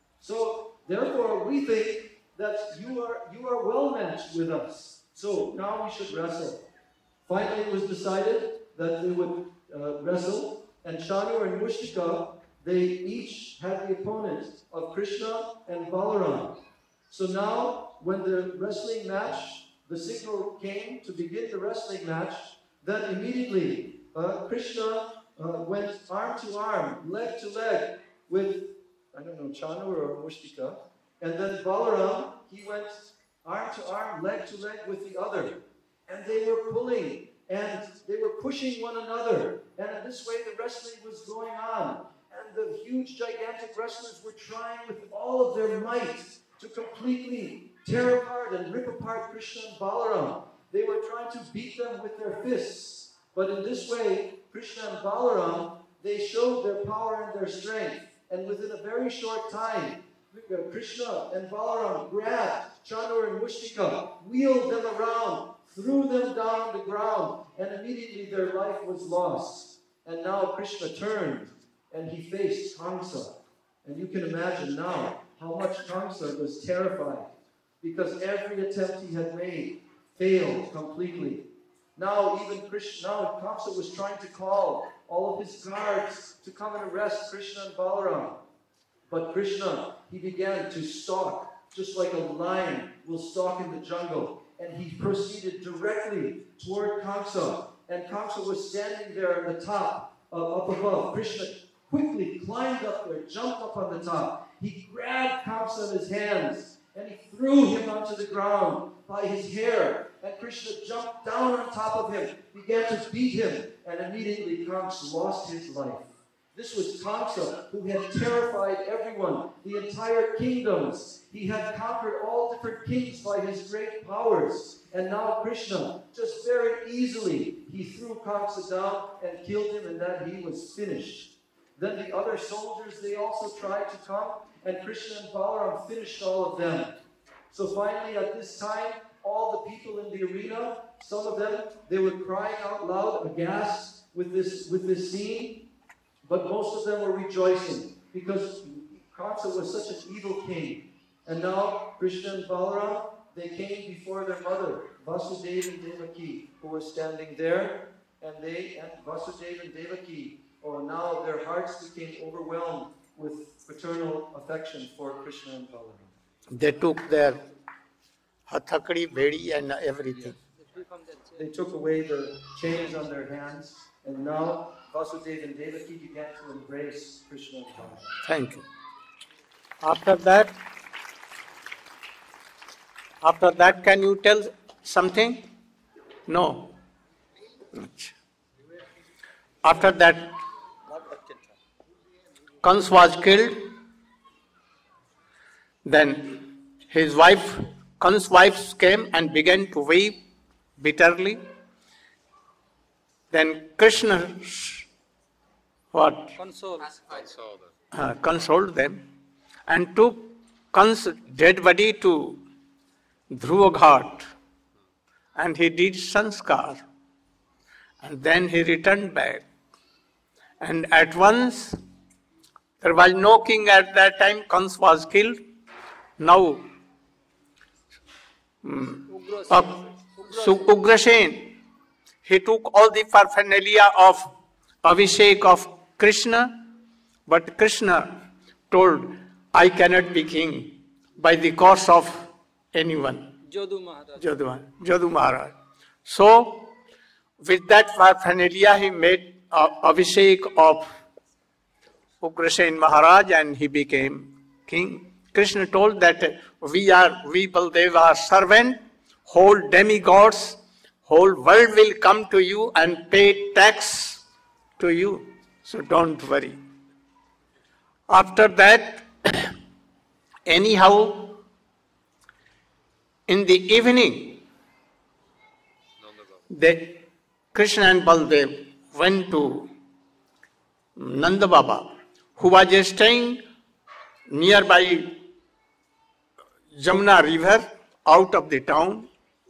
So, therefore, we think that you are you are well matched with us. So, now we should wrestle. Finally, it was decided that they would uh, wrestle, and Shanu and Mushtika, they each had the opponent of Krishna and Balaram. So now, when the wrestling match, the signal came to begin the wrestling match, then immediately uh, Krishna uh, went arm to arm, leg to leg with, I don't know, Chanu or Mushtika, and then Balaram, he went arm to arm, leg to leg with the other. And they were pulling, and they were pushing one another. And in this way, the wrestling was going on. And the huge, gigantic wrestlers were trying with all of their might to completely tear apart and rip apart Krishna and Balaram. They were trying to beat them with their fists. But in this way, Krishna and Balaram, they showed their power and their strength. And within a very short time, Krishna and Balaram grabbed Chanur and Mushtika, wheeled them around, threw them down on the ground, and immediately their life was lost. And now Krishna turned and he faced Kamsa. And you can imagine now how much Kamsa was terrified, because every attempt he had made failed completely. Now even Krishna, now Kamsa was trying to call all of his guards to come and arrest Krishna and Balaram. But Krishna, he began to stalk, just like a lion will stalk in the jungle. And he proceeded directly toward Kamsa. And Kamsa was standing there on the top, uh, up above. Krishna quickly climbed up there, jumped up on the top. He grabbed Kamsa in his hands, and he threw him onto the ground by his hair. And Krishna jumped down on top of him, began to beat him, and immediately Kamsa lost his life. This was Kamsa, who had terrified everyone, the entire kingdoms. He had conquered all different kings by his great powers. And now Krishna, just very easily, he threw Kamsa down and killed him, and that he was finished. Then the other soldiers, they also tried to come, and Krishna and Balaram finished all of them. So finally, at this time, all the people in the arena, some of them, they were crying out loud, aghast with this, with this scene. But most of them were rejoicing, because Kamsa was such an evil king. And now Krishna and Balaram, they came before their mother, Vasudeva and Devaki, who were standing there. And they, and Vasudeva and Devaki, oh, now their hearts became overwhelmed with paternal affection for Krishna and Balaram. They took their hathakdi, bedi and everything. They took away the chains on their hands, and now Vasudeva and Devaki began to embrace Krishna and Balaram. Thank you. After that, after that, can you tell something? No. After that, Kans was killed. Then his wife, Kans' wife came and began to weep bitterly. Then Krishna, what? Console. Uh, consoled them and took Kans' dead body to Dhruva Ghat, and he did sanskar. And then he returned back. And at once, there was no king at that time, Kans was killed. Now, um, Ugrasen, he took all the paraphernalia of Abhishek of Krishna, but Krishna told, I cannot be king by the course of anyone. Jadu Maharaj. Jadu, Jadu Maharaj. So, with that paraphernalia, he made uh, Abhishek of Ugrasen Maharaj and he became king. Krishna told that we are, we Baldev are servant, whole demigods, whole world will come to you and pay tax to you. So don't worry. After that, anyhow, in the evening, they, Krishna and Baldev went to Nanda Baba, who was staying nearby Jamuna river out of the town.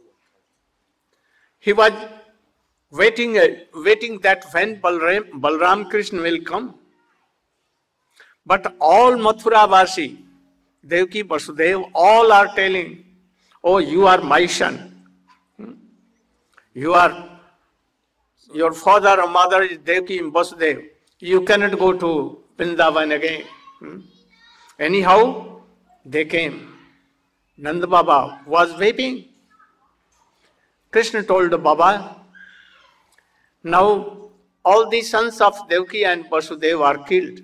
He was waiting, uh, waiting that when Balram, Balram Krishna will come. But all Mathura Vasi, Devaki, Vasudev, all are telling, oh, you are my son. You are, your father or mother is Devaki and Vasudev. You cannot go to Vrindavan again. Anyhow, they came. Nanda Baba was weeping. Krishna told the Baba, now all the sons of Devaki and Vasudeva are killed.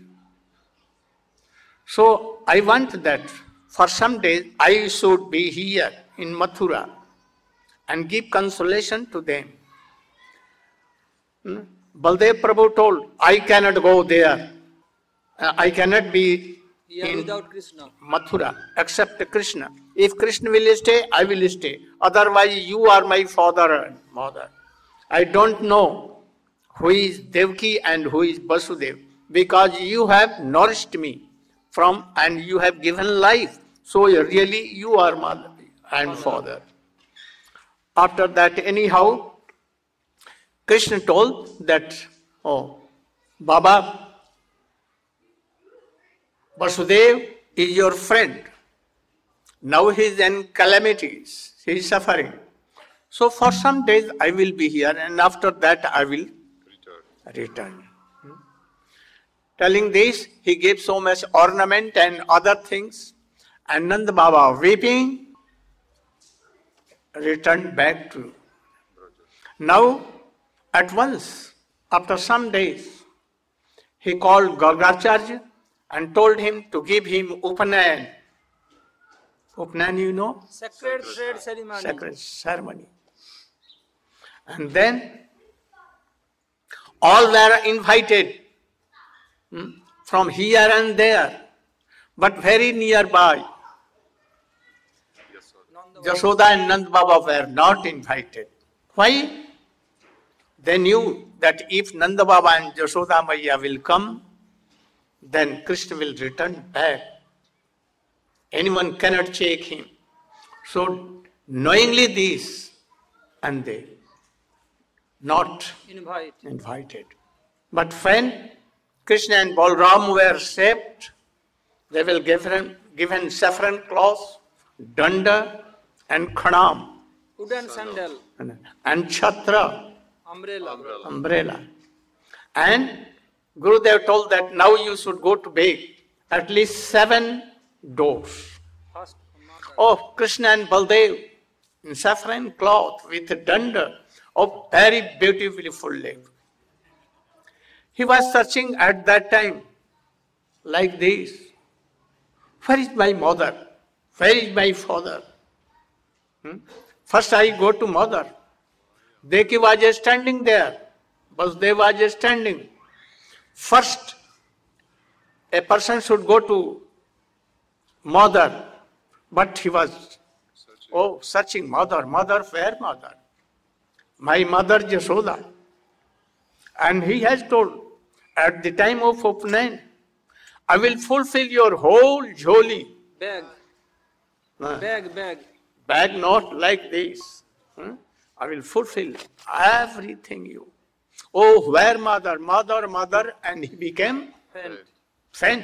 So I want that for some days I should be here in Mathura and give consolation to them. Hmm? Baldev Prabhu told, I cannot go there. Uh, I cannot be Yeah, in without Krishna. Mathura except Krishna. If Krishna will stay, I will stay. Otherwise, you are my father and mother. I don't know who is Devaki and who is Vasudeva, because you have nourished me from and you have given life. So really you are mother and father. After that, anyhow, Krishna told that, oh, Baba, Vasudeva is your friend. Now he is in calamities. He is suffering. So for some days I will be here and after that I will return. return. Hmm? Telling this, he gave so much ornament and other things. And Nanda Baba, weeping, returned back to. Now, at once, after some days, he called Gargacharya and told him to give him Upanayan. Upanayan, you know? Sacred thread ceremony. Sacred ceremony. And then, all were invited hmm, from here and there, but very nearby. Jashoda and Nand Baba were not invited. Why? They knew that if Nanda Baba and Jashoda Maiya will come, then Krishna will return back. Anyone cannot check him. So, knowingly this, and they not Invite. invited. But when Krishna and Balram were saved, they will given, given saffron cloth, danda, and khanam, Wooden sandal. and, and chhatra, Umbrella. umbrella. And Gurudev told that now you should go to bed at least seven doors. First, Oh, Krishna and Baldev in saffron cloth with danda of very beautifully full leg. He was searching at that time like this. Where is my mother? Where is my father? Hmm? First I go to mother. Devaki was standing there. Vasudeva was standing. First, a person should go to mother, but he was, oh, searching mother, mother, where mother? My mother Jashoda. And he has told, at the time of Upanayan, I will fulfill your whole jholi. bag. Uh, Bag, bag. Bag not like this. Hmm? I will fulfill everything you. Oh, where mother, mother, mother, and he became Pen. faint.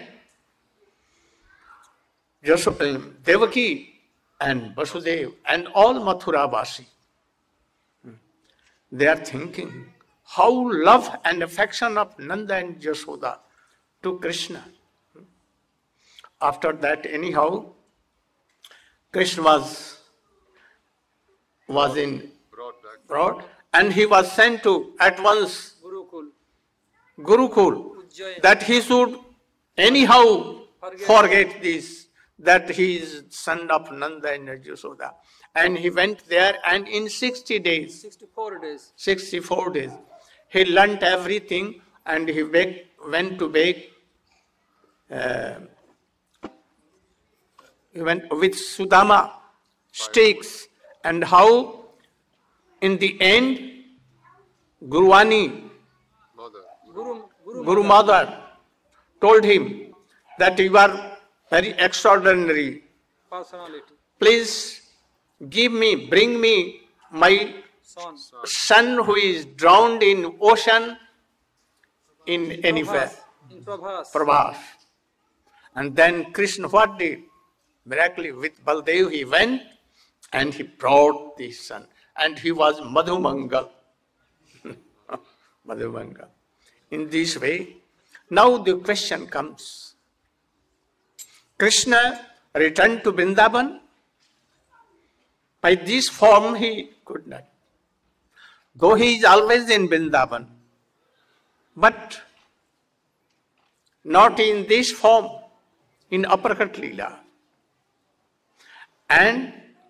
Jashoda, Devaki and Vasudeva and all Mathura Vasi. They are thinking how love and affection of Nanda and Jashoda to Krishna. After that, anyhow, Krishna was, was in brought and he was sent to at once Gurukul. Gurukul, Ujjain. that he should anyhow Forget. forget this, that he is son of Nanda and Jashoda. And he went there and in sixty days, sixty-four days. sixty-four days, he learnt everything and he bake, went to bake, uh, he went with Sudama sticks, and how in the end Gurwani Guru, Guru, Guru Mother told him that you are very extraordinary. personality, Please give me, bring me my son, son who is drowned in ocean in anywhere. in Prabhas. Prabhas. And then Krishna what did? Miraculously with Baldev he went and he brought the son. And he was Madhumangal. Madhumangal. In this way, now the question comes. Krishna returned to Vrindavan. By this form he could not. Though he is always in Vrindavan, but not in this form, in Uppercut Leela. And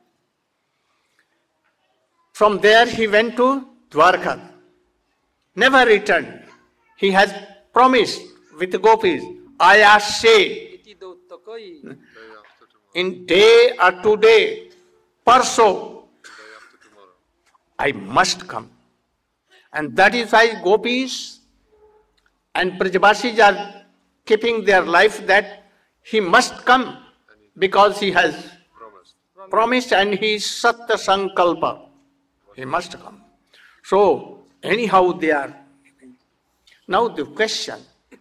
from there he went to Dwarka. Never returned. He has promised with the gopis, Ayashe, Iti Dautakai, Day after tomorrow. in day or today, parso, Day after tomorrow. I must come. And that is why gopis and Brajavasis are keeping their life that he must come because he has Promised. promised and he is Satya Sankalpa. He must come. So, anyhow they are. Now the question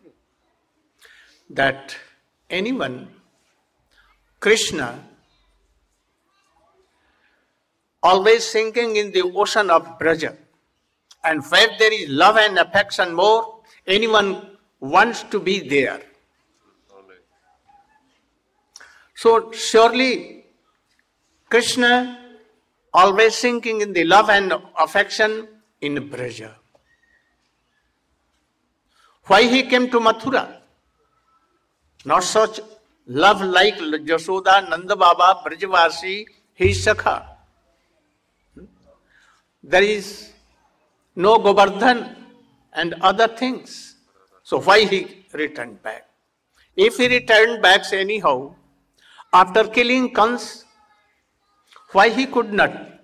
that anyone, Krishna, always sinking in the ocean of Braja, and where there is love and affection more, anyone wants to be there. Only. So surely Krishna always sinking in the love and affection in Braja. Why he came to Mathura? Not such love like Jashoda, Nanda Baba, Brajavasi, his Sakha. There is no Govardhan and other things. So why he returned back? If he returned back anyhow, after killing Kans, why he could not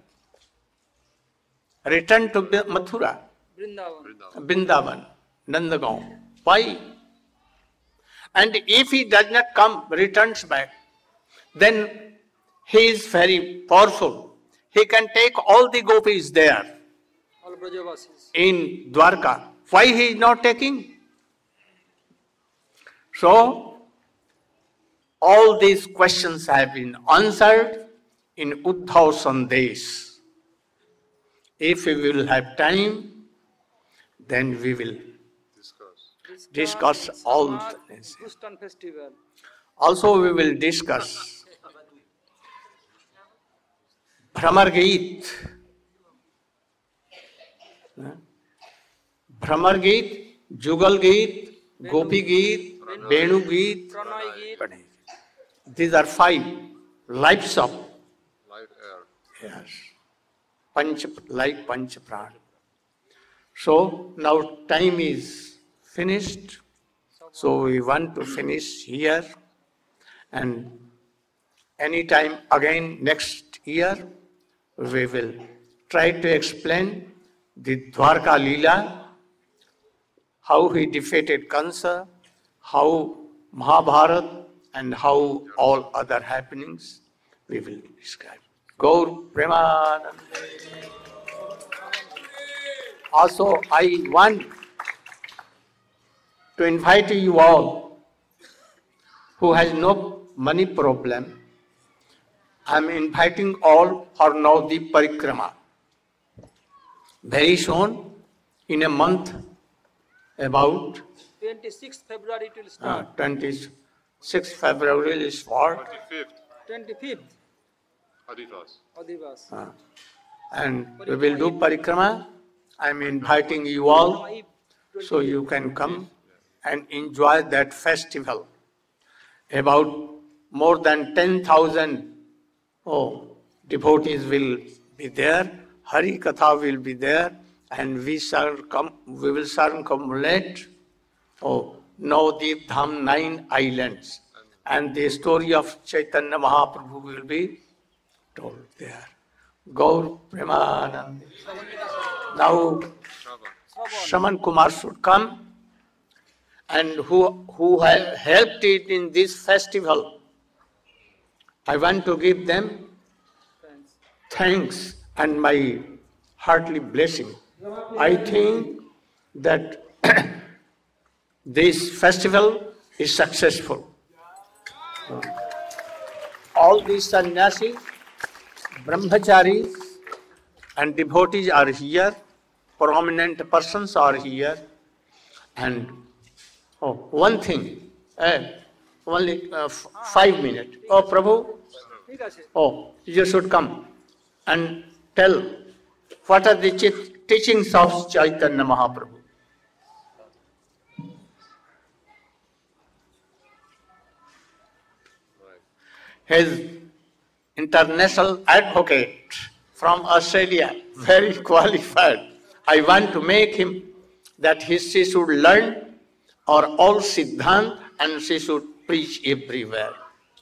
return to Mathura, Vrindavan. Vrindavan, Nandagaon? Why? And if he does not come, returns back, then he is very powerful. He can take all the gopis there All Brajavasis. in Dwarka. Why he is not taking? So, all these questions have been answered in Uddhav Sandesh. If we will have time, then we will Discuss. discuss in all Samad things. Gustan festival. Also we will discuss Bhramar Geet. Bhramar Geet, Jugal Geet, Gopi Geet, Venu Geet, Pranay Geet. Pranay Geet. These are five lives of, Live air. yes, Panch, like Panch Pran. So now time is finished. So we want to finish here, and anytime again next year we will try to explain the Dwarka Leela, how he defeated Kansa, how Mahabharata and how all other happenings we will describe. Gaur Premanand. Also I want to invite you all who has no money problem. I am inviting all for Navdeep Parikrama. Very soon, in a month, about twenty-sixth February it will uh, start. twenty-sixth February is for, twenty-fifth. twenty-fifth Adivas. Adivas. uh, and we will do Parikrama. I am inviting you all Eve, so you can come and enjoy that festival. About more than ten thousand oh, devotees will be there, Hari Katha will be there, and we shall come, we will circumambulate oh, Navdeep Dham, nine islands, and the story of Chaitanya Mahaprabhu will be told there. Gaur Premanand. Now Shravan. Shaman Kumar should come and who, who have helped it in this festival. I want to give them Thanks. thanks and my heartily blessing. I think that this festival is successful. All these sannyasis, brahmacharis and devotees are here, prominent persons are here, and oh, one thing, uh, only uh, f- five minutes. Oh, Prabhu, ঠিক আছে oh, you should come and tell what are the chi- teachings of Chaitanya Mahaprabhu. His international advocate from Australia, very qualified. I want to make him that he, she should learn or all Siddhant and she should preach everywhere.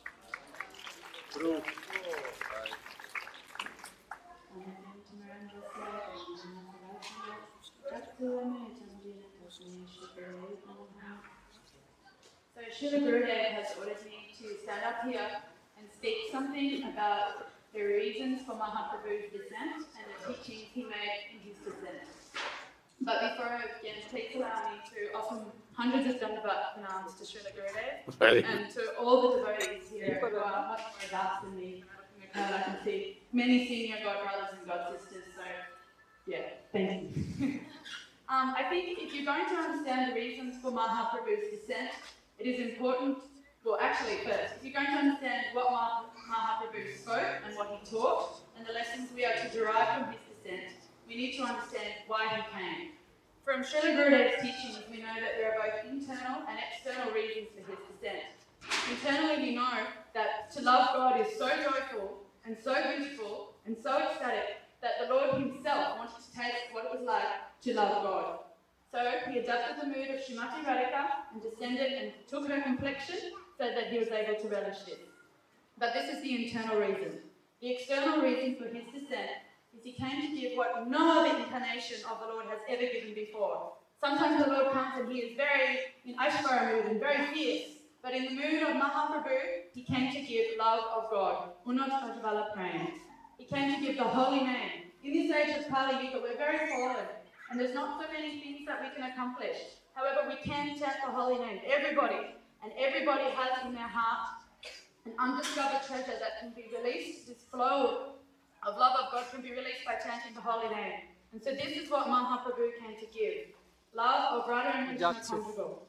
So Srila Gurudev has ordered me to stand up here and speak something about the reasons for Mahaprabhu's descent and the teachings he made in his descent. But before I begin, please allow me to offer hundreds of Dandavat pranams to Srila Gurudev Very and to all the devotees here who are much more advanced than me. Uh, I can see many senior God brothers and God sisters, so yeah, thank you. um, I think if you're going to understand the reasons for Mahaprabhu's descent, it is important, well actually first, if you're going to understand what Mah- Mahaprabhu spoke and what he taught, and the lessons we are to derive from his descent, we need to understand why he came. From Srila Gurudev's teachings, we know that there are both internal and external reasons for his descent. Internally, we know that to love God is so joyful and so beautiful and so ecstatic that the Lord himself wanted to taste what it was like to love God. So he adopted the mood of Srimati Radhika and descended and took her complexion so that he was able to relish this. But this is the internal reason. The external reason for his descent is he came to give what no other incarnation of the Lord has ever given before. Sometimes the Lord comes and he is very in Aishvara mood and very fierce. But in the mood of Mahaprabhu, he came to give love of God. Unat Ajvala Prem. He came to give the holy name. In this age of Kali Yuga, we're very fallen. And there's not so many things that we can accomplish. However, we can chant the holy name. Everybody. And everybody has in their heart an undiscovered treasure that can be released. This flow of love of God can be released by chanting the holy name. And so this is what Mahaprabhu came to give. Love of Radha and Krishna conjugal.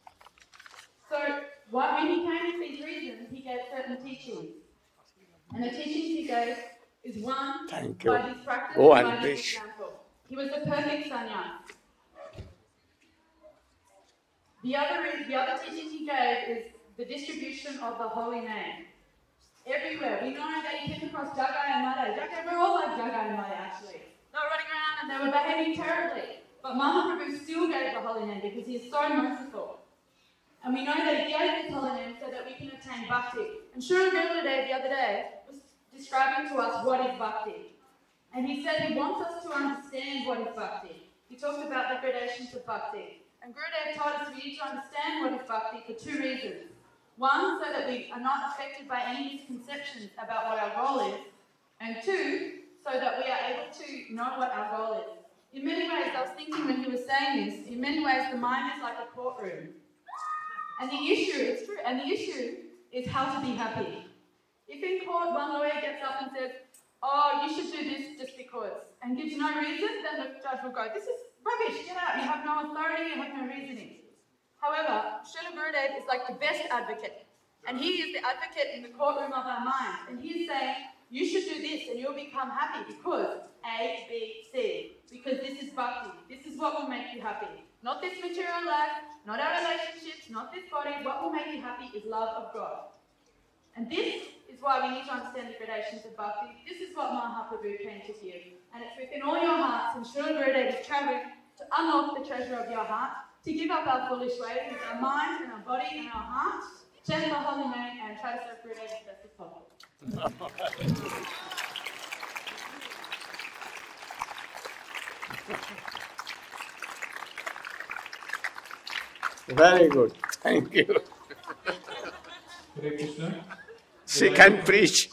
So what, when he came with these reasons, he gave certain teachings. And the teachings he gave is one, Thank you. by his practice Go and and by his preach. example. He was the perfect sannyas. The other, the other teaching he gave is the distribution of the holy name. Everywhere. We know that he came across Jagai and Madai. Jagai, we're all like Jagai and Madai actually. They were running around and they were behaving terribly. But Mahaprabhu still gave the holy name because he is so merciful. And we know that he gave this holy name so that we can attain bhakti. And Srila Gurudev the other day was describing to us what is bhakti. And he said he wants us to understand what is bhakti. He talked about the gradations of bhakti. And Gurudev told us we need to understand what is bhakti for two reasons. One, so that we are not affected by any misconceptions about what our goal is. And two, so that we are able to know what our goal is. In many ways, I was thinking when he was saying this, in many ways the mind is like a courtroom. And the issue, it's true, and the issue is how to be happy. If in court one lawyer gets up and says, oh, you should do this just because, and gives no reason, then the judge will go, this is rubbish, get out, you have no authority, you have no reasoning. However, Srila Gurudev is like the best advocate, and he is the advocate in the courtroom of our minds, and he is saying, you should do this and you'll become happy because A, B, C, because this is bhakti, this is what will make you happy. Not this material life, not our relationships, not this body, what will make you happy is love of God. And this is why we need to understand the gradations of bhakti. This is what Mahaprabhu came to give. And it's within all your hearts, and Srila Gurudev is traveling to unlock the treasure of your heart, to give up our foolish ways with our mind and our body and our heart, chant the holy name, and try to serve Gurudev as best as possible. Very good. Thank you. Hare Krishna. She can preach.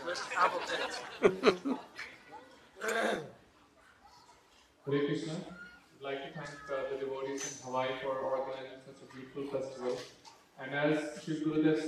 Hare Krishna. I'd like to thank uh, the devotees in Hawaii for organizing such a beautiful festival. And as Shri Gurudev